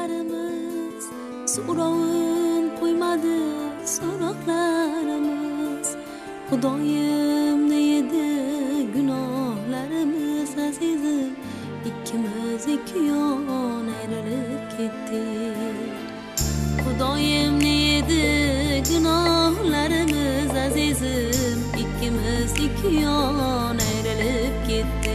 gunohlarimiz so'rovin qo'ymadi so'roqlarimiz Xudoyim ne edi gunohlarimiz azizim ikkimiz ikki yon ayrilib ketdik Xudoyim ne edi gunohlarimiz azizim ikkimiz ikki yon ayrilib ketdik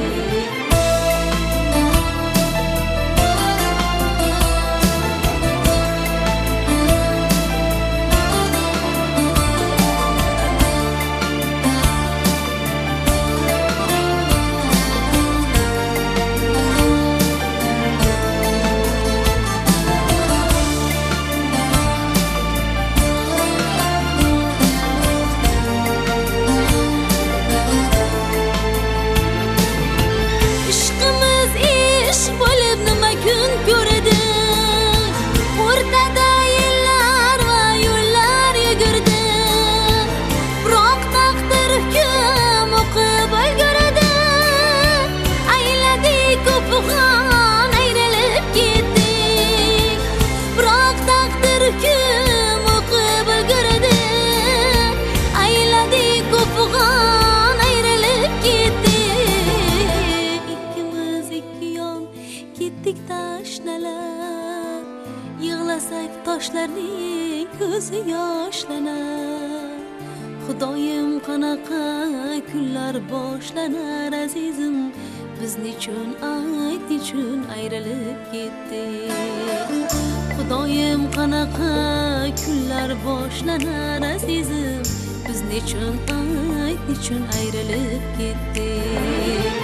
Yig'lasak toshlarning ko'zi yoshlanar Xudoyim qanaqa kunlar boshlanar azizim biz nechun ayrilib ketdik Xudoyim qanaqa kunlar boshlanar azizim biz nechun ayrilib ketdik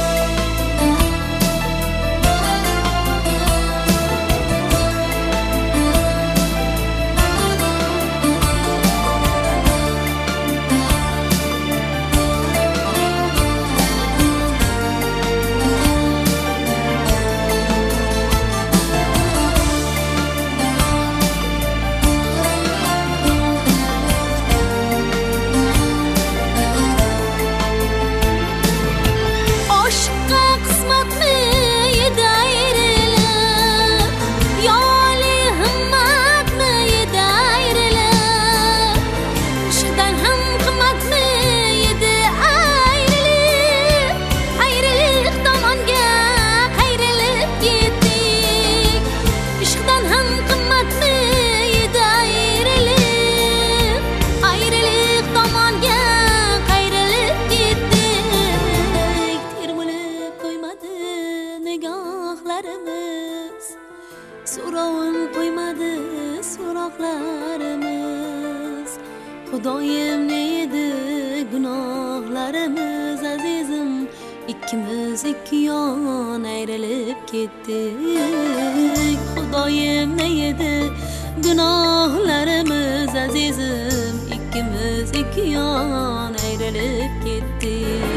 So'rovin qo'ymadi so'roqlarimiz Xudoyim ne edi gunohlarimiz azizim ikkimiz ikki yon ayrilib ketdik Xudoyim ne edi gunohlarimiz azizim ikkimiz ikki yon ayrilib ketdik